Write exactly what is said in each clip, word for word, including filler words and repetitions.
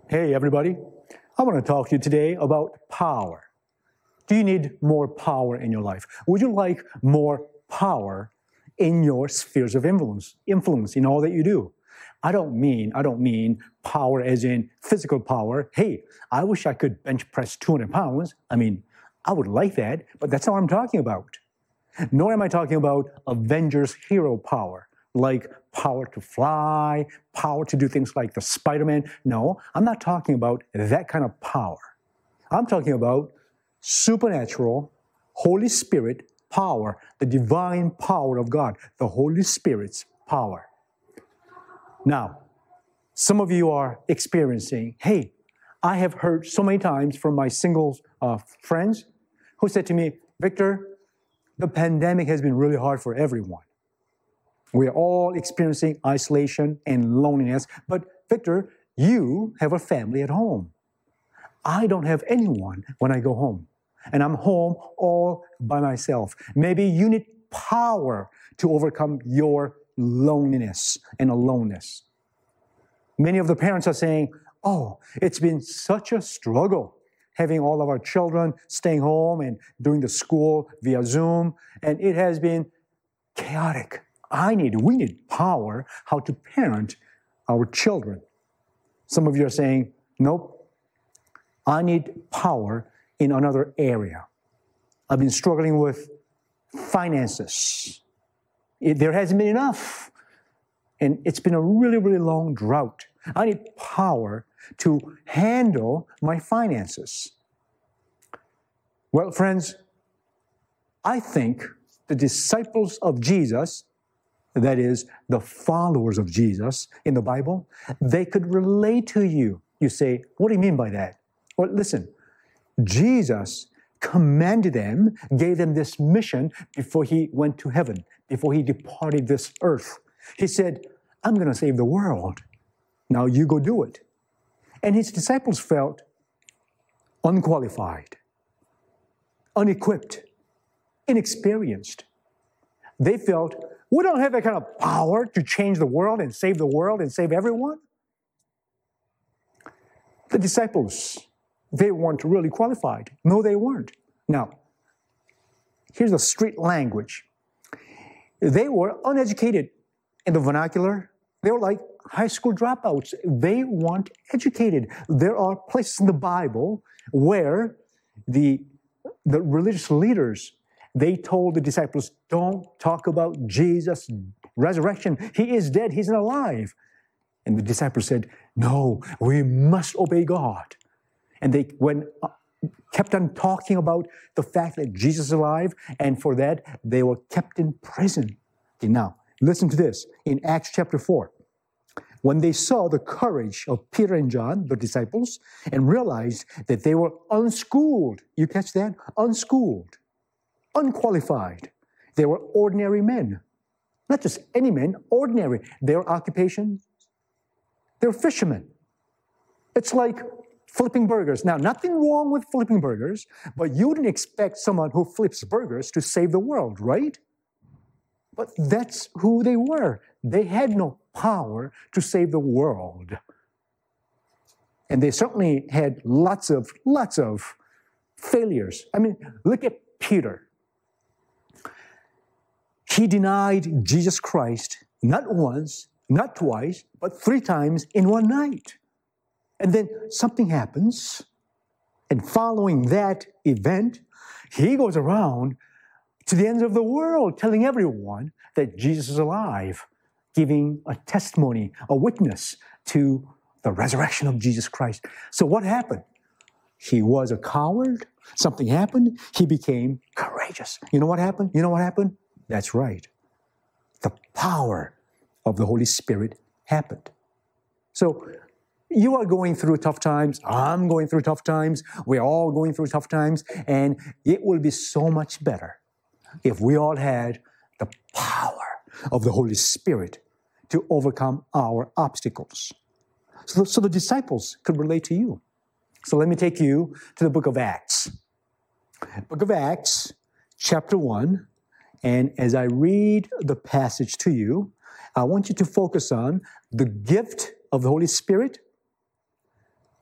Hey, everybody. I want to talk to you today about power. Do you need more power in your life? Would you like more power in your spheres of influence, influence in all that you do? I don't mean, I don't mean power as in physical power. Hey, I wish I could bench press two hundred pounds. I mean, I would like that, but that's not what I'm talking about. Nor am I talking about Avengers hero power, like power to fly, power to do things like the Spider-Man. No, I'm not talking about that kind of power. I'm talking about supernatural, Holy Spirit power, the divine power of God, the Holy Spirit's power. Now, some of you are experiencing, hey, I have heard so many times from my single uh, friends who said to me, Victor, the pandemic has been really hard for everyone. We are all experiencing isolation and loneliness. But Victor, you have a family at home. I don't have anyone when I go home. And I'm home all by myself. Maybe you need power to overcome your loneliness and aloneness. Many of the parents are saying, oh, it's been such a struggle having all of our children staying home and doing the school via Zoom, and it has been chaotic. I need, we need power how to parent our children. Some of you are saying, nope, I need power in another area. I've been struggling with finances. It, there hasn't been enough. And it's been a really, really long drought. I need power to handle my finances. Well, friends, I think the disciples of Jesus, that is, the followers of Jesus in the Bible, they could relate to you. You say, what do you mean by that? Well, listen, Jesus commanded them, gave them this mission before he went to heaven, before he departed this earth. He said, I'm going to save the world. Now you go do it. And his disciples felt unqualified, unequipped, inexperienced. They felt, we don't have that kind of power to change the world and save the world and save everyone. The disciples, they weren't really qualified. No, they weren't. Now, here's the street language. They were uneducated in the vernacular. They were like high school dropouts. They weren't educated. There are places in the Bible where the, the religious leaders, they told the disciples, don't talk about Jesus' resurrection. He is dead. He's not alive. And the disciples said, no, we must obey God. And they went, uh, kept on talking about the fact that Jesus is alive, and for that, they were kept in prison. Okay, now, listen to this. In Acts chapter four, when they saw the courage of Peter and John, the disciples, and realized that they were unschooled, you catch that? Unschooled, unqualified. They were ordinary men. Not just any men, ordinary. Their occupation, they're fishermen. It's like flipping burgers. Now, nothing wrong with flipping burgers, but you wouldn't expect someone who flips burgers to save the world, right? But that's who they were. They had no power to save the world. And they certainly had lots of, lots of failures. I mean, look at Peter. He denied Jesus Christ not once, not twice, but three times in one night. And then something happens, and following that event, he goes around to the ends of the world telling everyone that Jesus is alive, giving a testimony, a witness to the resurrection of Jesus Christ. So what happened? He was a coward. Something happened. He became courageous. You know what happened? You know what happened? That's right. The power of the Holy Spirit happened. So you are going through tough times. I'm going through tough times. We're all going through tough times. And it will be so much better if we all had the power of the Holy Spirit to overcome our obstacles. So, so the disciples could relate to you. So let me take you to the book of Acts. Book of Acts, chapter one. And as I read the passage to you, I want you to focus on the gift of the Holy Spirit,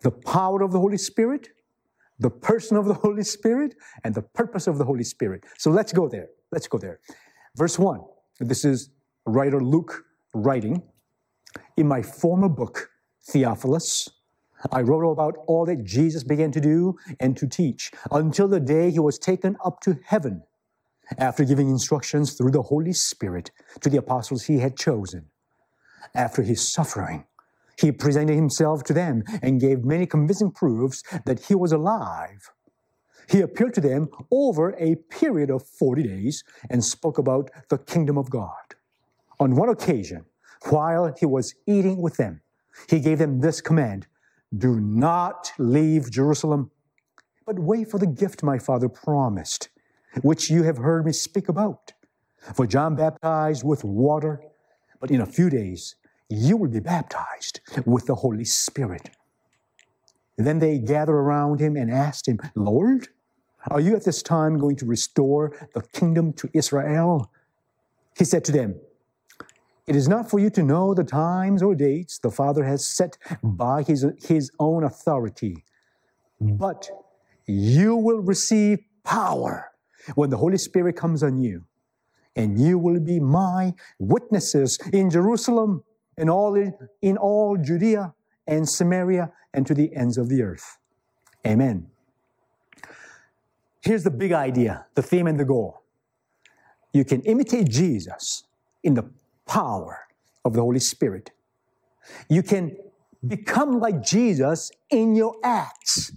the power of the Holy Spirit, the person of the Holy Spirit, and the purpose of the Holy Spirit. So let's go there. Let's go there. Verse one. This is writer Luke writing. In my former book, Theophilus, I wrote about all that Jesus began to do and to teach until the day he was taken up to heaven, after giving instructions through the Holy Spirit to the apostles he had chosen. After his suffering, he presented himself to them and gave many convincing proofs that he was alive. He appeared to them over a period of forty days and spoke about the kingdom of God. On one occasion, while he was eating with them, he gave them this command: do not leave Jerusalem, but wait for the gift my Father promised, which you have heard me speak about. For John baptized with water, but in a few days you will be baptized with the Holy Spirit. Then they gathered around him and asked him, Lord, are you at this time going to restore the kingdom to Israel? He said to them, it is not for you to know the times or dates the Father has set by his, his own authority, but you will receive power when the Holy Spirit comes on you, and you will be my witnesses in Jerusalem, and all in, in all Judea and Samaria, and to the ends of the earth. Amen. Here's the big idea, the theme and the goal. You can imitate Jesus in the power of the Holy Spirit. You can become like Jesus in your acts,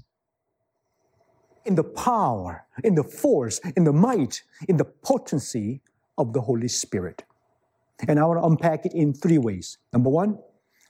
in the power, in the force, in the might, in the potency of the Holy Spirit. And I want to unpack it in three ways. Number one,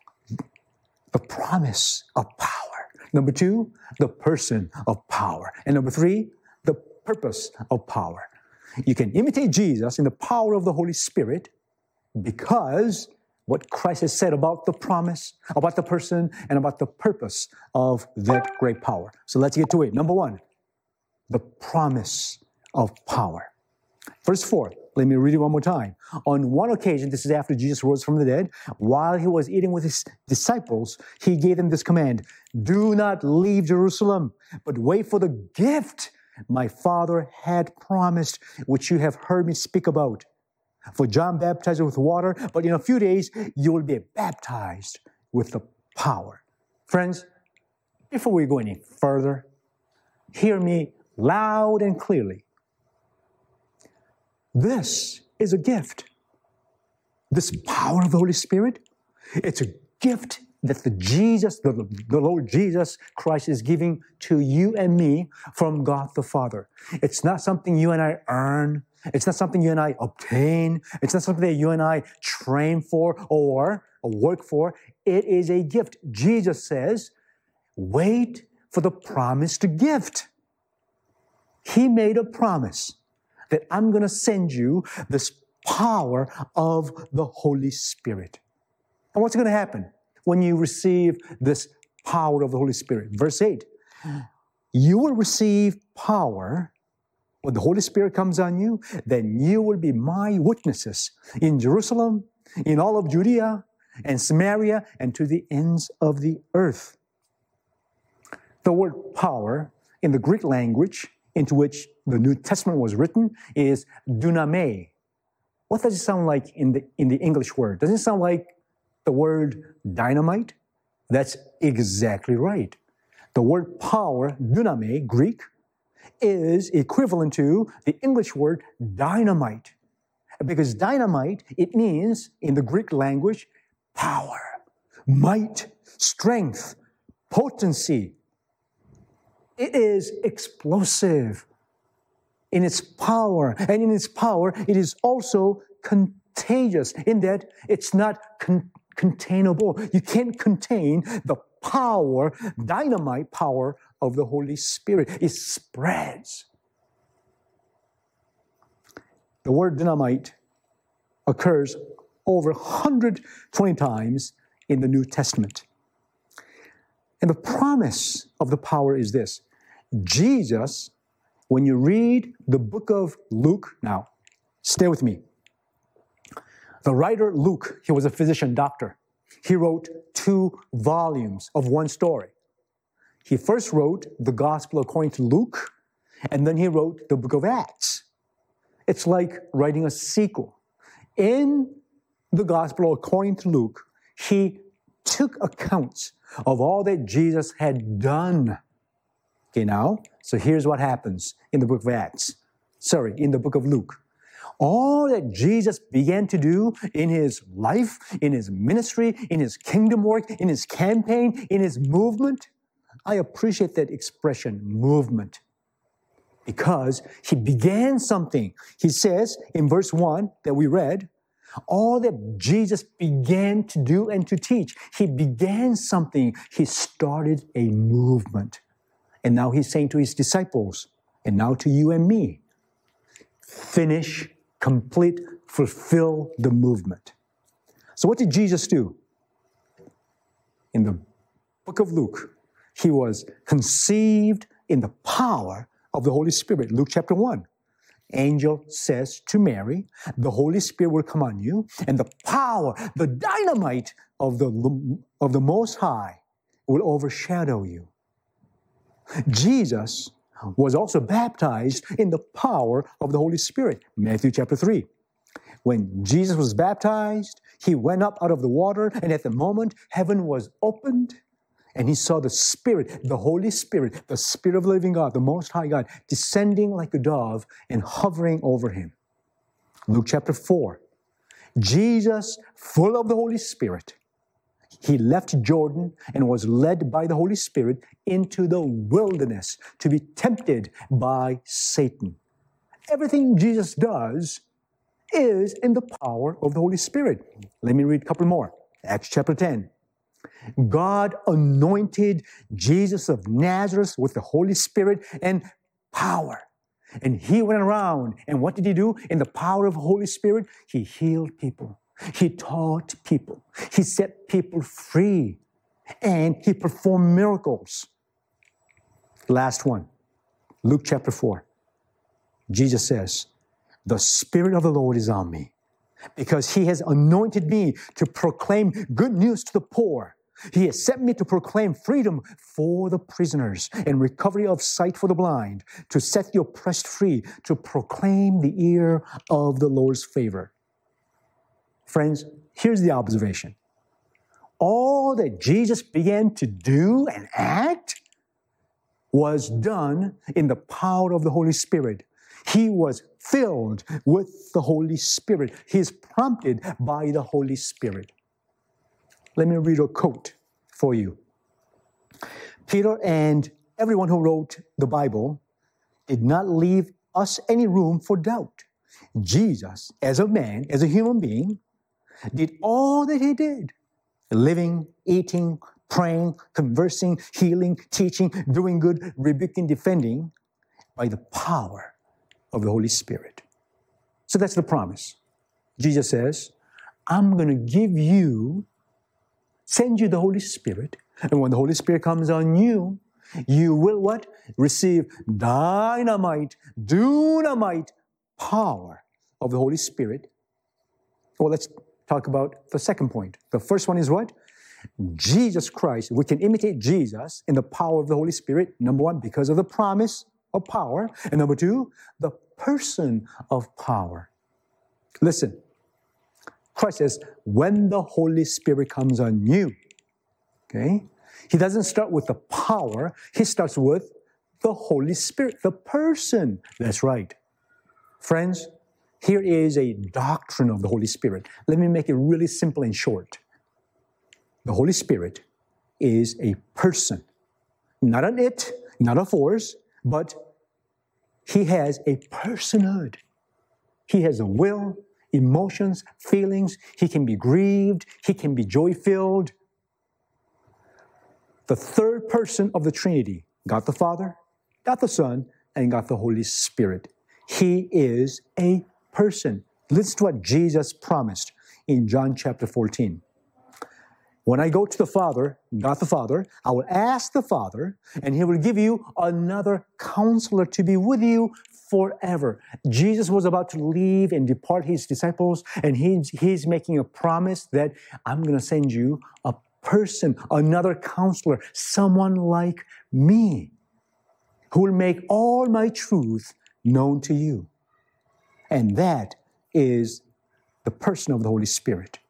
the promise of power. Number two, the person of power. And number three, the purpose of power. You can imitate Jesus in the power of the Holy Spirit because what Christ has said about the promise, about the person, and about the purpose of that great power. So let's get to it. Number one, the promise of power. Verse four, let me read it one more time. On one occasion, this is after Jesus rose from the dead, while he was eating with his disciples, he gave them this command: do not leave Jerusalem, but wait for the gift my Father had promised, which you have heard me speak about. For John baptized with water, but in a few days you will be baptized with the power. Friends, before we go any further, hear me loud and clearly. This is a gift. This power of the Holy Spirit, it's a gift that the Jesus, the, the Lord Jesus Christ is giving to you and me from God the Father. It's not something you and I earn. It's not something you and I obtain. It's not something that you and I train for or work for. It is a gift. Jesus says, wait for the promised gift. He made a promise that I'm going to send you this power of the Holy Spirit. And what's going to happen when you receive this power of the Holy Spirit? Verse eight, you will receive power when the Holy Spirit comes on you, then you will be my witnesses in Jerusalem, in all of Judea and Samaria, and to the ends of the earth. The word power in the Greek language into which the New Testament was written is duname. What does it sound like in the, in the English word? Does it sound like the word dynamite? That's exactly right. The word power, duname, Greek, is equivalent to the English word dynamite. Because dynamite, it means, in the Greek language, power, might, strength, potency. It is explosive in its power. And in its power, it is also contagious in that it's not con- containable. You can't contain the power, dynamite power of the Holy Spirit. It spreads. The word dynamite occurs over one hundred twenty times in the New Testament. And the promise of the power is this. Jesus, when you read the book of Luke, now, stay with me. The writer Luke, he was a physician doctor. He wrote two volumes of one story. He first wrote the Gospel according to Luke, and then he wrote the book of Acts. It's like writing a sequel. In the Gospel according to Luke, he took accounts of all that Jesus had done. Okay, now, so here's what happens in the book of Acts. Sorry, in the book of Luke. All that Jesus began to do in his life, in his ministry, in his kingdom work, in his campaign, in his movement. I appreciate that expression, movement, because he began something. He says in verse one that we read, all that Jesus began to do and to teach. He began something. He started a movement. And now he's saying to his disciples, and now to you and me, finish, complete, fulfill the movement. So what did Jesus do? In the book of Luke, he was conceived in the power of the Holy Spirit. Luke chapter one. Angel says to Mary, the Holy Spirit will come on you, and the power, the dynamite of the, of the Most High will overshadow you. Jesus was also baptized in the power of the Holy Spirit. Matthew chapter three. When Jesus was baptized, he went up out of the water, and at the moment, heaven was opened, and he saw the Spirit, the Holy Spirit, the Spirit of the living God, the Most High God, descending like a dove and hovering over him. Luke chapter four. Jesus, full of the Holy Spirit, he left Jordan and was led by the Holy Spirit into the wilderness to be tempted by Satan. Everything Jesus does is in the power of the Holy Spirit. Let me read a couple more. Acts chapter ten. God anointed Jesus of Nazareth with the Holy Spirit and power. And he went around, and what did he do? In the power of the Holy Spirit, he healed people. He taught people. He set people free. And he performed miracles. Last one, Luke chapter four. Jesus says, the Spirit of the Lord is on me, because he has anointed me to proclaim good news to the poor. He has sent me to proclaim freedom for the prisoners and recovery of sight for the blind, to set the oppressed free, to proclaim the year of the Lord's favor. Friends, here's the observation. All that Jesus began to do and act was done in the power of the Holy Spirit. He was filled with the Holy Spirit. He is prompted by the Holy Spirit. Let me read a quote for you. Peter and everyone who wrote the Bible did not leave us any room for doubt. Jesus, as a man, as a human being, did all that he did. Living, eating, praying, conversing, healing, teaching, doing good, rebuking, defending, by the power of the Holy Spirit. So that's the promise. Jesus says, I'm going to give you, send you the Holy Spirit, and when the Holy Spirit comes on you, you will what? Receive dynamite, dunamite power of the Holy Spirit. Well, let's talk about the second point. The first one is what? Jesus Christ. We can imitate Jesus in the power of the Holy Spirit. Number one, because of the promise of power. And number two, the person of power. Listen, Christ says, when the Holy Spirit comes on you, okay, he doesn't start with the power. He starts with the Holy Spirit, the person. That's right. Friends, here is a doctrine of the Holy Spirit. Let me make it really simple and short. The Holy Spirit is a person. Not an it, not a force, but he has a personhood. He has a will, emotions, feelings. He can be grieved. He can be joy-filled. The third person of the Trinity, God the Father, God the Son, and God the Holy Spirit. He is a person. Listen to what Jesus promised in John chapter fourteen. When I go to the Father, God the Father, I will ask the Father, and he will give you another counselor to be with you forever. Jesus was about to leave and depart his disciples, and he's, he's making a promise that I'm going to send you a person, another counselor, someone like me, who will make all my truth known to you. And that is the person of the Holy Spirit.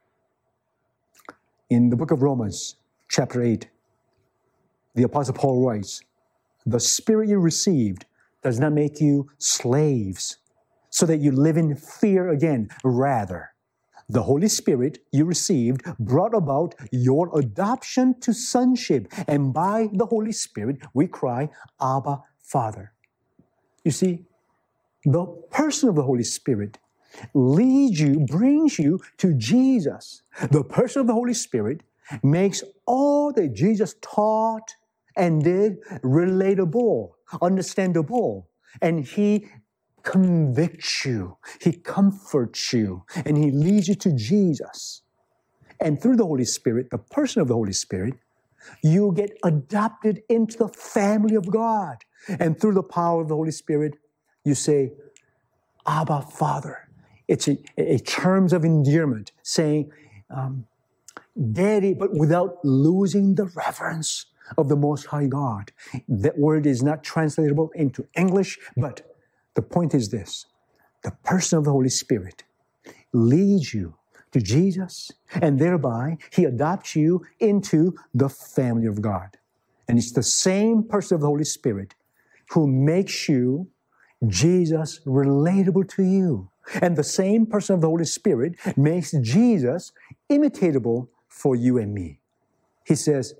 In the book of Romans, chapter eight, the Apostle Paul writes, the Spirit you received does not make you slaves, so that you live in fear again. Rather, the Holy Spirit you received brought about your adoption to sonship, and by the Holy Spirit we cry, Abba, Father. You see, the person of the Holy Spirit leads you, brings you to Jesus. The person of the Holy Spirit makes all that Jesus taught and did relatable, understandable, and He convicts you, He comforts you, and He leads you to Jesus. And through the Holy Spirit, the person of the Holy Spirit, you get adopted into the family of God. And through the power of the Holy Spirit, you say, Abba, Father. It's a, a terms of endearment, saying, um, Daddy, but without losing the reverence of the Most High God. That word is not translatable into English, but the point is this: the person of the Holy Spirit leads you to Jesus, and thereby He adopts you into the family of God. And it's the same person of the Holy Spirit who makes you, Jesus, relatable to you. And the same person of the Holy Spirit makes Jesus imitatable for you and me. He says,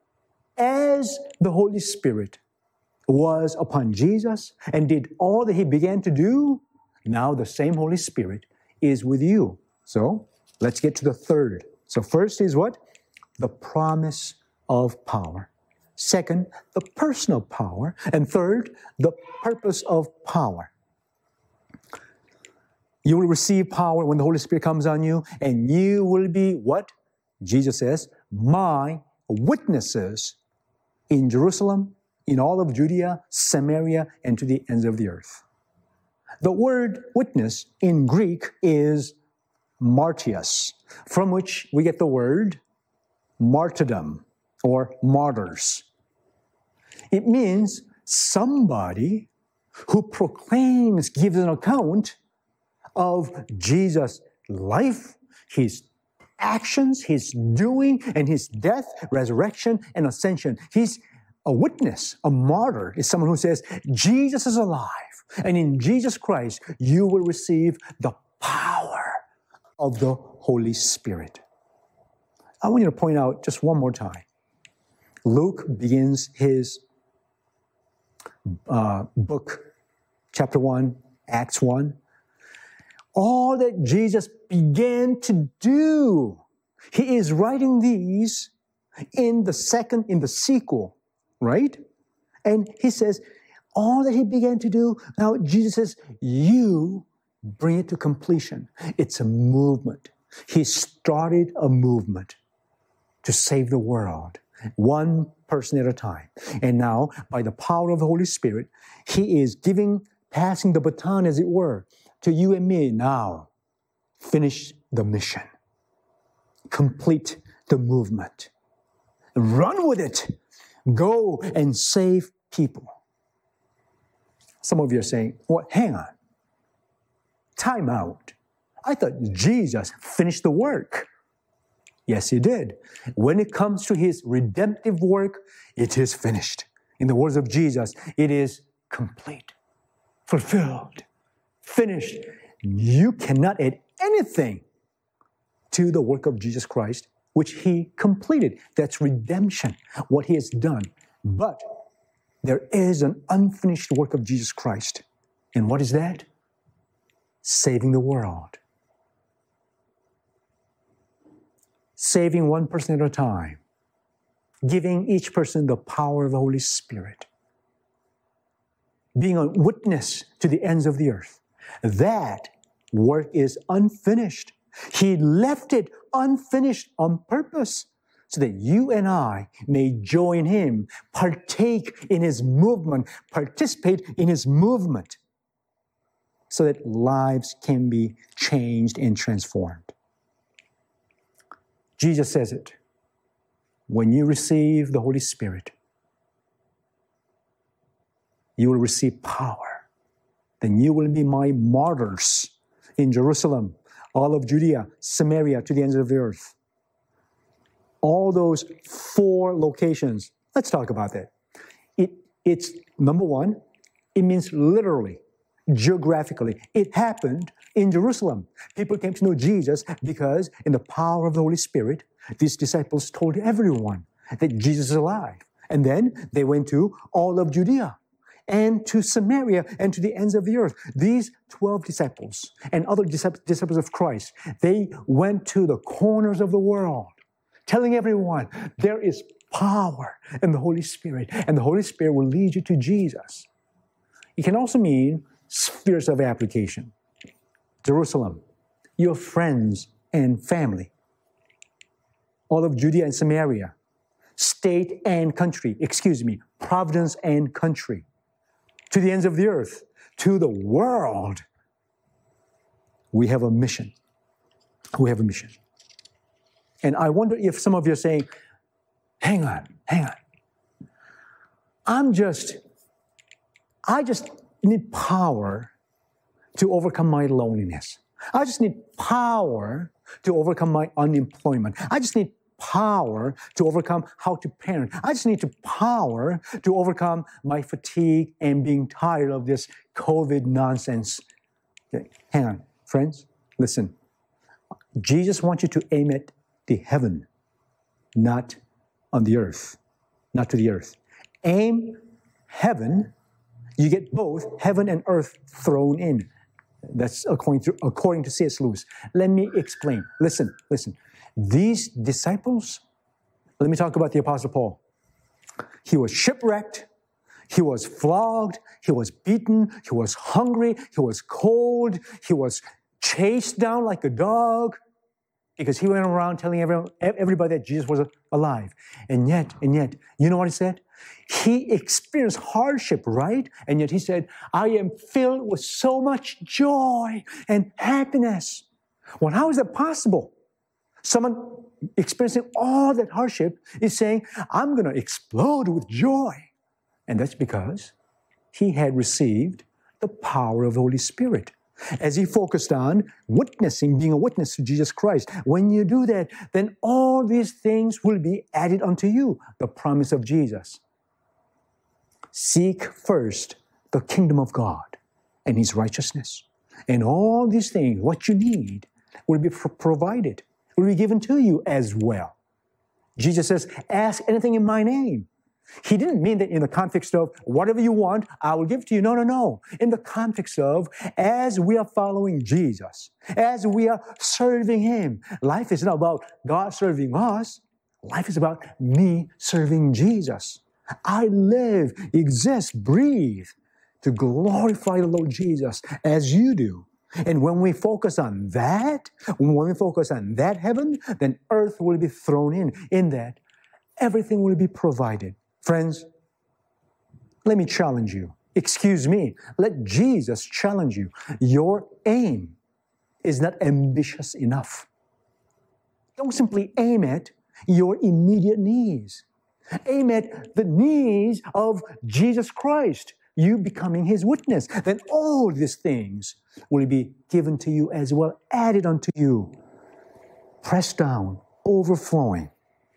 as the Holy Spirit was upon Jesus and did all that He began to do, now the same Holy Spirit is with you. So let's get to the third. So first is what? The promise of power. Second, the personal power. And third, the purpose of power. You will receive power when the Holy Spirit comes on you, and you will be what? Jesus says, my witnesses in Jerusalem, in all of Judea, Samaria, and to the ends of the earth. The word witness in Greek is martyrs, from which we get the word martyrdom or martyrs. It means somebody who proclaims, gives an account of Jesus' life, His actions, His doing, and His death, resurrection, and ascension. He's a witness. A martyr is someone who says, Jesus is alive, and in Jesus Christ, you will receive the power of the Holy Spirit. I want you to point out just one more time. Luke begins his uh, book, chapter one, Acts one. All that Jesus began to do, He is writing these in the second, in the sequel, right? And He says, all that He began to do, now Jesus says, you bring it to completion. It's a movement. He started a movement to save the world, one person at a time. And now, by the power of the Holy Spirit, He is giving, passing the baton, as it were, to you and me. Now, finish the mission. Complete the movement. Run with it. Go and save people. Some of you are saying, well, hang on. Time out. I thought Jesus finished the work. Yes, He did. When it comes to His redemptive work, it is finished. In the words of Jesus, it is complete, fulfilled, finished. You cannot add anything to the work of Jesus Christ, which He completed. That's redemption, what He has done. But there is an unfinished work of Jesus Christ. And what is that? Saving the world. Saving one person at a time. Giving each person the power of the Holy Spirit. Being a witness to the ends of the earth. That work is unfinished. He left it unfinished on purpose so that you and I may join Him, partake in His movement, participate in His movement, so that lives can be changed and transformed. Jesus says it. when you receive the Holy Spirit, you will receive power. Then you will be my martyrs in Jerusalem, all of Judea, Samaria, to the ends of the earth. All those four locations. Let's talk about that. It, it's, number one, it means literally, geographically. It happened in Jerusalem. People came to know Jesus because in the power of the Holy Spirit, these disciples told everyone that Jesus is alive. And then they went to all of Judea and to Samaria and to the ends of the earth. These twelve disciples and other disciples of Christ, they went to the corners of the world, telling everyone there is power in the Holy Spirit, and the Holy Spirit will lead you to Jesus. It can also mean spheres of application. Jerusalem, your friends and family. All of Judea and Samaria, state and country, excuse me, providence and country. To the ends of the earth, to the world. We have a mission. We have a mission. And I wonder if some of you are saying, hang on, hang on. I'm just, I just need power to overcome my loneliness. I just need power to overcome my unemployment. I just need power to overcome how to parent. I just need to power to overcome my fatigue and being tired of this COVID nonsense. Okay, hang on, friends, listen. Jesus wants you to aim at the heaven, not on the earth, not to the earth. Aim heaven, you get both heaven and earth thrown in. That's according to, according to C S Lewis. Let me explain. Listen, listen. These disciples, let me talk about the Apostle Paul. He was shipwrecked. He was flogged. He was beaten. He was hungry. He was cold. He was chased down like a dog because he went around telling everyone, everybody that Jesus was alive. And yet, and yet, you know what he said? He experienced hardship, right? And yet he said, I am filled with so much joy and happiness. Well, how is that possible? Someone experiencing all that hardship is saying, I'm going to explode with joy. And that's because he had received the power of the Holy Spirit. As he focused on witnessing, being a witness to Jesus Christ. When you do that, then all these things will be added unto you, the promise of Jesus. Seek first the kingdom of God and his righteousness. And all these things, what you need, will be pro- provided. Will be given to you as well. Jesus says, ask anything in my name. He didn't mean that in the context of whatever you want, I will give to you. No, no, no. In the context of as we are following Jesus, as we are serving him, life is not about God serving us. Life is about me serving Jesus. I live, exist, breathe to glorify the Lord Jesus as you do. And when we focus on that, when we focus on that heaven, then earth will be thrown in. In that, everything will be provided. Friends, let me challenge you. Excuse me. Let Jesus challenge you. Your aim is not ambitious enough. Don't simply aim at your immediate needs. Aim at the needs of Jesus Christ. You becoming his witness, then all these things will be given to you as well, added unto you, pressed down, overflowing.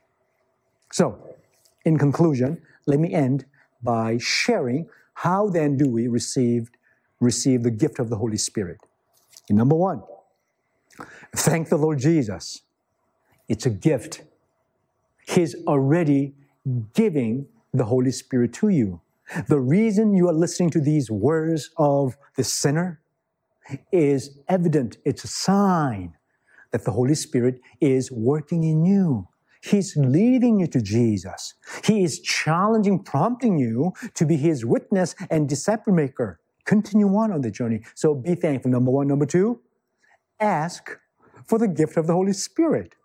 So, in conclusion, let me end by sharing how then do we receive, receive the gift of the Holy Spirit. Number one, thank the Lord Jesus. It's a gift. He's already giving the Holy Spirit to you. The reason you are listening to these words of the sinner is evident. It's a sign that the Holy Spirit is working in you. He's leading you to Jesus. He is challenging, prompting you to be his witness and disciple maker. Continue on on the journey. So be thankful. Number one. Number two, ask for the gift of the Holy Spirit.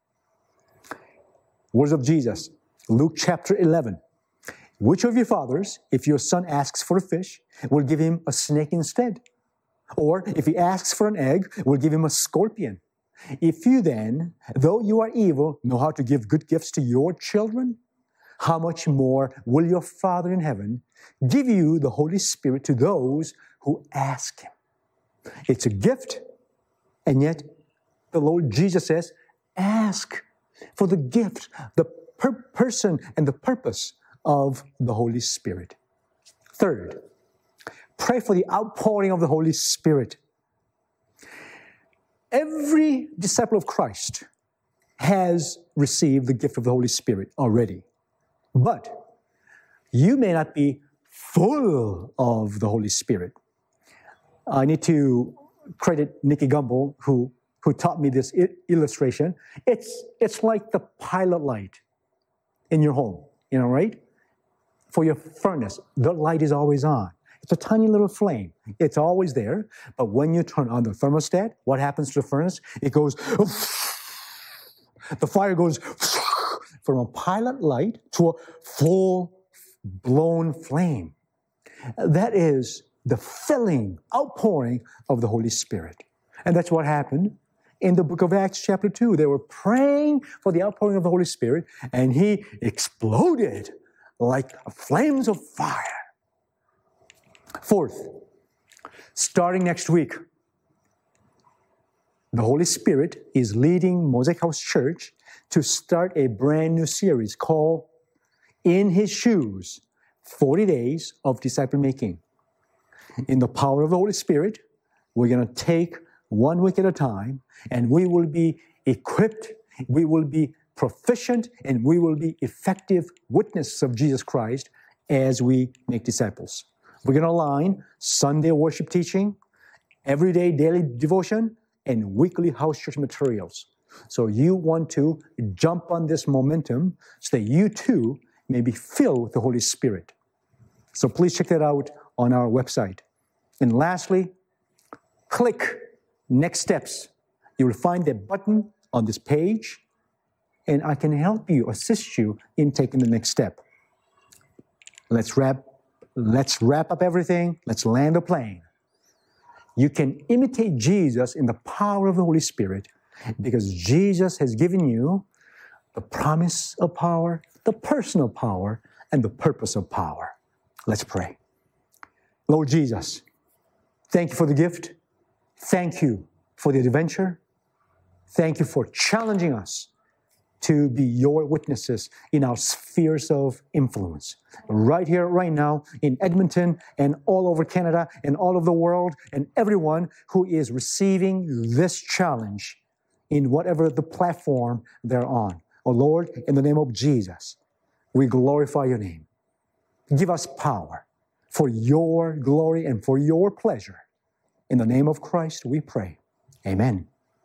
Words of Jesus, Luke chapter eleven. Which of your fathers, if your son asks for a fish, will give him a snake instead? Or if he asks for an egg, will give him a scorpion? If you then, though you are evil, know how to give good gifts to your children, how much more will your Father in heaven give you the Holy Spirit to those who ask Him? It's a gift, and yet the Lord Jesus says, ask for the gift, the per- person and the purpose of the Holy Spirit. Third, pray for the outpouring of the Holy Spirit. Every disciple of Christ has received the gift of the Holy Spirit already. But you may not be full of the Holy Spirit. I need to credit Nicky Gumbel, who, who taught me this I- illustration. It's, it's like the pilot light in your home, you know, right? For your furnace, the light is always on. It's a tiny little flame. It's always there. But when you turn on the thermostat, what happens to the furnace? It goes, the fire goes from a pilot light to a full-blown flame. That is the filling, outpouring of the Holy Spirit. And that's what happened in the book of Acts chapter two. They were praying for the outpouring of the Holy Spirit, and He exploded like flames of fire. Fourth, starting next week, the Holy Spirit is leading Mosaic House Church to start a brand new series called In His Shoes, forty days of Disciple Making. In the power of the Holy Spirit, we're going to take one week at a time, and we will be equipped, we will be proficient, and we will be effective witnesses of Jesus Christ as we make disciples. We're going to align Sunday worship teaching, everyday daily devotion, and weekly house church materials. So you want to jump on this momentum so that you too may be filled with the Holy Spirit. So please check that out on our website. And lastly, click Next Steps. You will find that button on this page, and I can help you, assist you in taking the next step. Let's wrap, let's wrap up everything. Let's land the plane. You can imitate Jesus in the power of the Holy Spirit because Jesus has given you the promise of power, the personal power, and the purpose of power. Let's pray. Lord Jesus, thank you for the gift. Thank you for the adventure. Thank you for challenging us to be your witnesses in our spheres of influence. Right here, right now, in Edmonton and all over Canada and all over the world, and everyone who is receiving this challenge in whatever the platform they're on. Oh Lord, in the name of Jesus, we glorify your name. Give us power for your glory and for your pleasure. In the name of Christ, we pray. Amen.